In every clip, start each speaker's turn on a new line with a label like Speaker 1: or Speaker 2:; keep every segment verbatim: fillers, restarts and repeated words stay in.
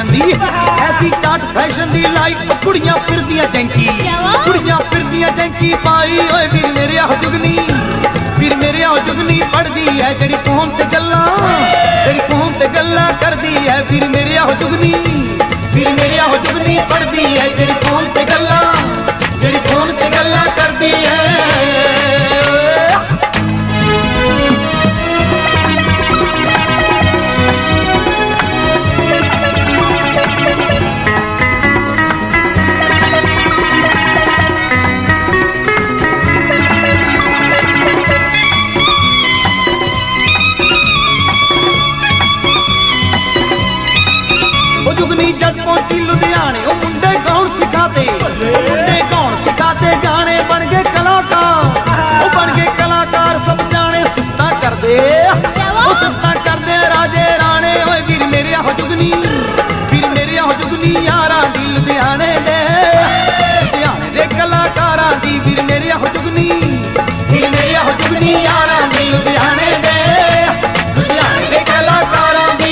Speaker 1: ਜਾਂਦੀ ਐਸੀ ਚਾਟ ਫੈਸ਼ਨ ਦੀ ਲਾਈਟ ਕੁੜੀਆਂ ਫਿਰਦੀਆਂ ਜੈਂਕੀ ਕੁੜੀਆਂ ਫਿਰਦੀਆਂ ਜੈਂਕੀ ਪਾਈ ਓਏ ਵੀਰ ਮੇਰੇ ਆ ਜੁਗਨੀ ਵੀਰ ਮੇਰੇ ਆ ਜੁਗਨੀ ਪੜਦੀ ਐ ਜਿਹੜੀ ਫੋਨ ਤੇ ਗੱਲਾਂ ਜਿਹੜੀ ਫੋਨ ਤੇ ਗੱਲਾਂ ਕਰਦੀ ਐ ਵੀਰ ਮੇਰੇ ਆ ਜੁਗਨੀ ਵੀਰ ਮੇਰੇ ਆ ਜੁਗਨੀ ਪੜਦੀ ਐ ਜਿਹੜੀ ਫੋਨ ਤੇ ਗੱਲਾਂ ਜਿਹੜੀ ਫੋਨ ਤੇ ਗੱਲਾਂ ਕਰਦੀ ਐ ਜੁਗਨੀ ਜਦ ਪਹੁੰਚੀ ਲੁਧਿਆਣੇ ਉਹ ਮੁੰਡੇ ਗਾਉਣ ਸਿਖਾਤੇ ਮੁੰਡੇ ਗਾਉਣ ਸਿਖਾਤੇ ਗਾਣੇ ਬਣ ਗਏ ਕਲਾਕਾਰ ਉਹ ਬਣ ਗਏ ਕਲਾਕਾਰ ਸਭ ਜਾਣੇ ਸੁੱਤਾ ਕਰਦੇ ਉਹ ਸੁੱਤਾ ਕਰਦੇ ਰਾਜੇ ਰਾਣੇ ਓਏ ਵੀਰ ਮੇਰੇ ਆ ਜੁਗਨੀ ਵੀਰ ਮੇਰੇ ਆ ਜੁਗਨੀ ਯਾਰਾਂ ਦੀ ਲੁਧਿਆਣੇ ਦੇ ਲੁਧਿਆਣੇ ਦੇ ਕਲਾਕਾਰਾਂ ਦੀ ਵੀਰ ਮੇਰੇ ਆ ਜੁਗਨੀ ਵੀਰ ਮੇਰੇ ਆ ਜੁਗਨੀ ਯਾਰਾਂ ਦੀ ਲੁਧਿਆਣੇ ਦੇ ਲੁਧਿਆਣੇ ਦੇ ਕਲਾਕਾਰਾਂ ਦੀ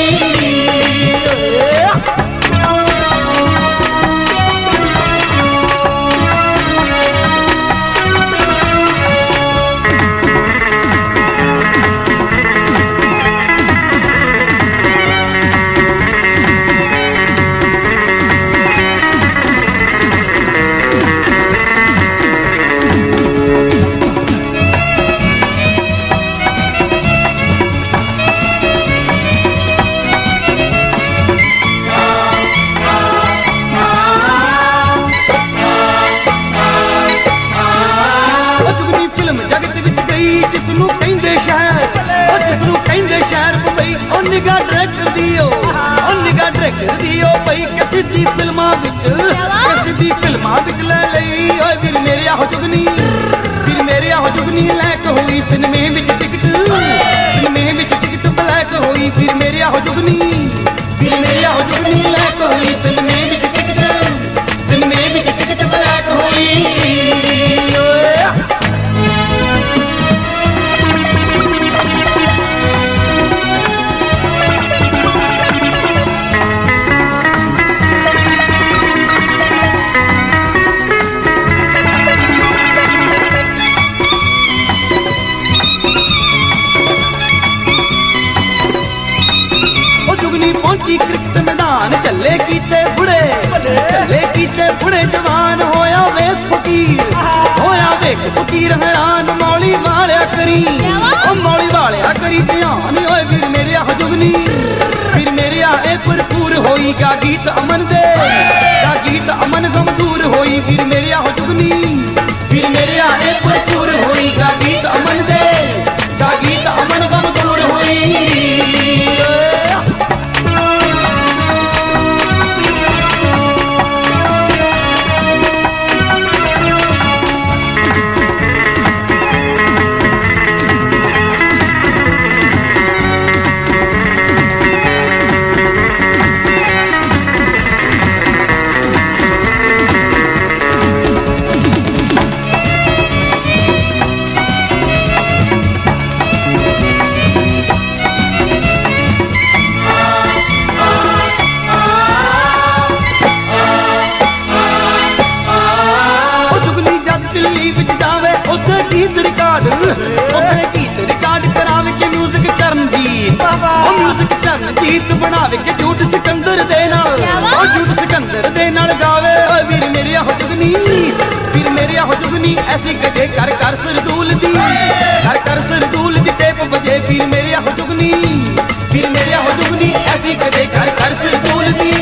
Speaker 1: ਜਿਸਨੂੰ ਕਹਿੰਦੇ ਸ਼ਹਿਰ ਉਹ ਜਿਸਨੂੰ ਕਹਿੰਦੇ ਸ਼ਹਿਰ ਬੰਬਈ ਉਹ ਨਿਗਾਹ ਡਾਇਰੈਕਟਰ ਦੀ ਉਹ ਨਿਗਾਹ ਡਾਇਰੈਕਟਰ ਦੀ ਉਹ ਪਈ ਕਿਸੇ ਦੀ ਫਿਲਮਾਂ ਵਿੱਚ ਕਿਸੇ ਦੀ ਫਿਲਮਾਂ ਵਿੱਚ ਲੈ ਲਈ ਓਏ ਵੀਰ ਮੇਰੇ ਆ ਜੁਗਨੀ ਵੀਰ ਮੇਰੇ ਆ ਜੁਗਨੀ ਲੈਕ ਹੋਈ ਸਿਨੇਮੇ ਵਿੱਚ ਟਿਕਟ ਸਿਨੇਮੇ ਵਿੱਚ ਟਿਕਟ ਬਲੈਕ ਹੋਈ ਵੀਰ ਮੇਰੇ ਆ ਜੁਗਨੀ ਵੀਰ ਮੇਰੇ ਆ ਜੁਗਨੀ ਲੈਕ ਹੋਈ ਸਿਨੇਮੇ ਵਿੱਚ ਟਿਕਟ ਸਿਨੇਮੇ ਵਿੱਚ ਟਿਕਟ ਬਲੈਕ ਹੋਈ ਪਹੁੰਚੀ ਕ੍ਰਿਕਟ ਮੈਦਾਨ ਚੱਲੇ ਕੀਤੇ ਬੁੜੇ ਚੱਲੇ ਕੀਤੇ ਬੁੜੇ ਜਵਾਨ ਹੋਇਆ ਵੇਖ ਫਕੀਰ ਹੋਇਆ ਵੇਖ ਫਕੀਰ ਹੈਰਾਨ ਮੌਲੀ ਵਾਲਿਆ ਕਰੀ ਉਹ ਮੌਲੀ ਵਾਲਿਆ ਕਰੀ ਧਿਆਨ ਓਏ ਵੀਰ ਮੇਰੇ ਆ ਜੁਗਨੀ ਵੀਰ ਮੇਰੇ ਆ ਇਹ ਭਰਪੂਰ ਹੋਈ ਗਾ ਗੀਤ ਅਮਨ ਦੇ ਗਾ ਗੀਤ ਅਮਨ ਗਮ ਦੂਰ ਹੋਈ ਵੀਰ ਮੇਰੇ ਆ ਜੁਗਨੀ ਵੀਰ ਮੇਰੇ ਆ ਇਹ ਭਰਪੂਰ ਹੋਈ ਗਾ ਗੀਤ ਅਮਨ ਦੇ ਗਾ ਗੀਤ ਅਮਨ ਗਮ ਦੂਰ ਹੋਈ ਗੀਤ ਰਿਕਾਰਡ ਉਹਨੇ ਗੀਤ ਰਿਕਾਰਡ ਕਰਾਵੇ ਕੇ ਮਿਊਜ਼ਿਕ ਕਰਨ ਦੀ ਉਹ ਮਿਊਜ਼ਿਕ ਕਰਨ ਗੀਤ ਬਣਾਵੇ ਕੇ ਝੂਠ ਸਿਕੰਦਰ ਦੇ ਨਾਲ ਉਹ ਝੂਠ ਸਿਕੰਦਰ ਦੇ ਨਾਲ ਗਾਵੇ ਓਏ ਵੀਰ ਮੇਰੇ ਆ ਜੁਗਨੀ ਵੀਰ ਮੇਰੇ ਆ ਜੁਗਨੀ ਐਸੀ ਕਦੇ ਕਰ ਕਰ ਸਰਦੂਲ ਦੀ ਕਰ ਕਰ ਸਰਦੂਲ ਦੀ ਟੇਪ ਵਜੇ ਵੀਰ ਮੇਰੇ ਆ ਜੁਗਨੀ ਵੀਰ ਮੇਰੇ ਆ ਜੁਗਨੀ ਐਸੀ ਕਦੇ ਕਰ ਕਰ ਸਰਦੂਲ ਦੀ